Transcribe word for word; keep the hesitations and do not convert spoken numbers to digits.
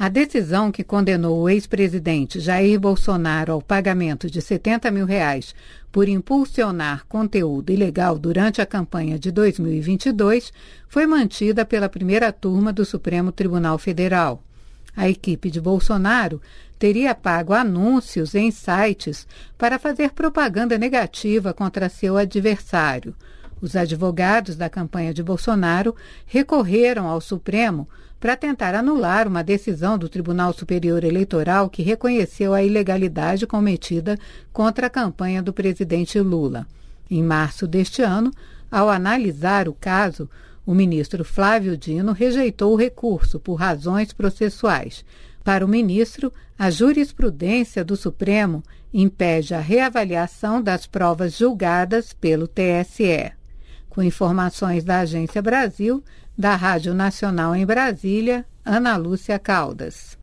A decisão que condenou o ex-presidente Jair Bolsonaro ao pagamento de setenta mil reais por impulsionar conteúdo ilegal durante a campanha de dois mil e vinte e dois foi mantida pela primeira turma do Supremo Tribunal Federal. A equipe de Bolsonaro teria pago anúncios em sites para fazer propaganda negativa contra seu adversário. Os advogados da campanha de Bolsonaro recorreram ao Supremo para tentar anular uma decisão do Tribunal Superior Eleitoral que reconheceu a ilegalidade cometida contra a campanha do presidente Lula. Em março deste ano, ao analisar o caso, o ministro Flávio Dino rejeitou o recurso por razões processuais. Para o ministro, a jurisprudência do Supremo impede a reavaliação das provas julgadas pelo T S E. Com informações da Agência Brasil, da Rádio Nacional em Brasília, Ana Lúcia Caldas.